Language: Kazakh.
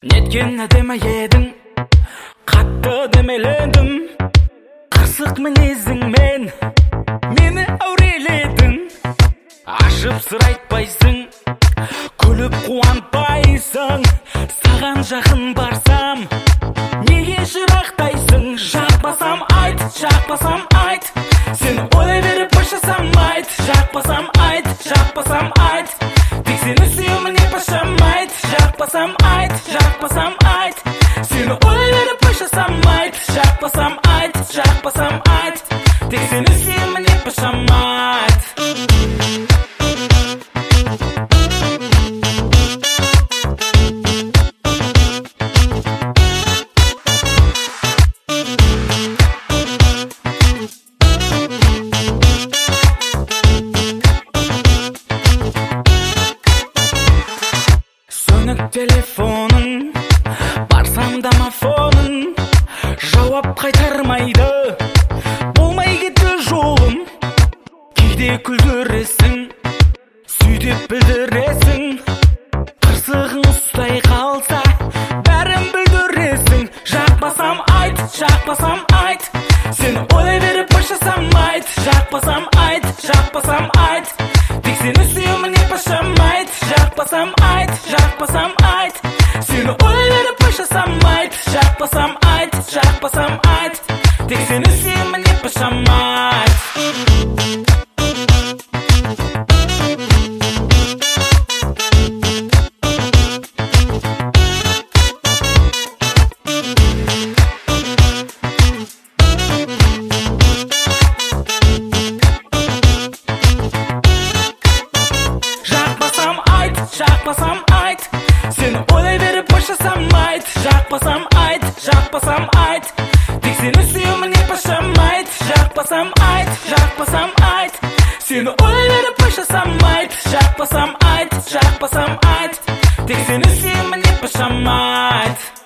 Неткені деме едің, қатты демелендім. Қырсық мінезіңмен мені әуреледің. Ашып сыр айтпайсың, күліп қуантпайсың. Саған жақын барсам, неге жырақтайсың? Жақпасам айт, жақпасам айт. Сен ойлай беріп башасам айт. Жақпасам айт, жақпасам айт. Тек сені сүйемін еп ашам айт. Жақпасам айт, жақпасам айт. Сені ойлай беріп башасам айт. Жақпасам айт, жақпасам айт. Тек сені сүйемін еп ашам айт. Сөнік телефоның, барсам домофоның, жауап қайтармайды. Болмай кетті жолым, кейде күлдіресің, сөйтіп білдіресің. Қырсығың ұстай қалса, бәрін білдіресің. Жақпасам айт, жақпасам айт. Сен ойлай беріп башасам айт. Жақпасам айт, жақпасам айт. Тек сені сүйемін еп ашам айт. Жақпасам айт, жақпасам айт. Сені ойлай беріп башасам айт. Жақпасам айт, жақпасам айт. Тек сені сүйемін еп ашам айт. Жақпасам айт, сені ойлай беріп башасам айт. Жақпасам айт, жақпасам айт. Тек сені сүйемін еп ашам айт. Жақпасам айт, жақпасам айт. Сені ойлай беріп башасам айт. Жақпасам айт, жақпасам айт. Тек сені сүйемін еп ашам айт.